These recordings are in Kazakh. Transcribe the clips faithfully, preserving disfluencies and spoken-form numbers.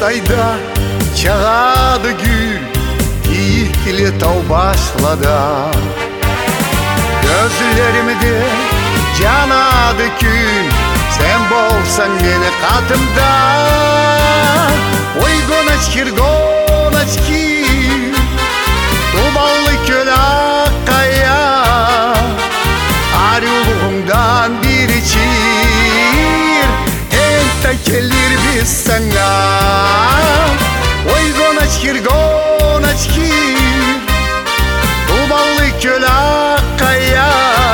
Алтайда чағады гүл, киіктілі тау баслада. Gözlerimde жанады күн, сен болсаң мені қатымда. Ой, гоночкир, гоночкир, тубаллы көл аққая, арюлығыңдан бір içir, энта келер біз саңа. Ой, гоночкир, гоночкир, тубаллы көл аққая,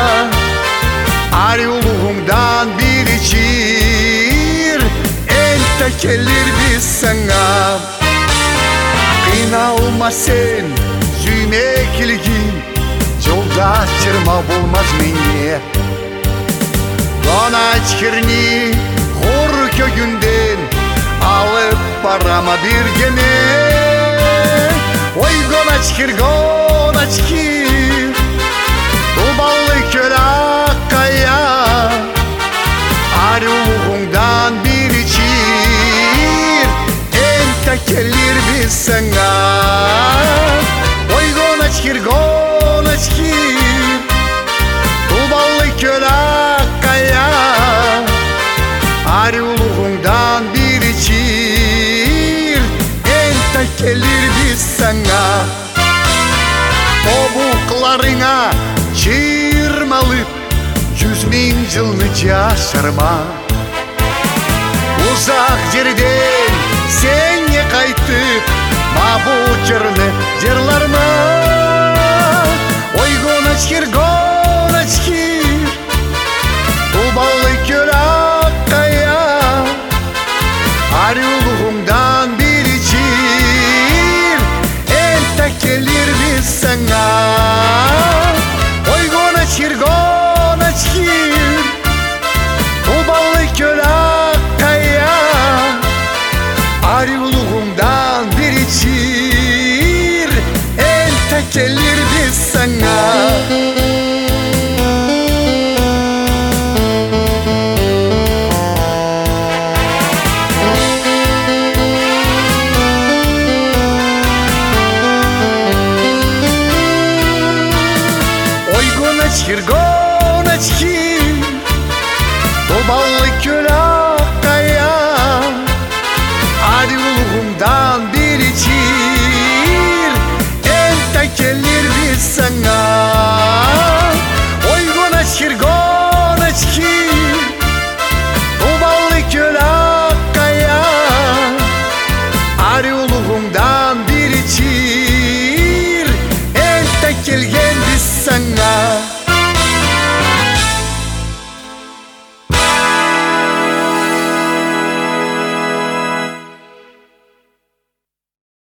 арюлығыңдан бір içir, энта келер біз саңа. Қиналма сен, сүйме келген, жолда жырма болмаз менде. Гоночкирни құр көгінден алып барама бергеме. Ой, гоночкир, гоночкир, тубаллы көл аққая, арюлығыңдан бір içir, энта келер біз саңа. Ой, гоночкир, гоночкир, тубаллы көл аққая, арюлығыңдан бір içir, энта келер біз саңа. Тобуқларыңа чырмалып, жүз мың жылны жашырма. Ұзақ жерден сенне қайтып, мабу жырны жырларма. Ой, гоночкир,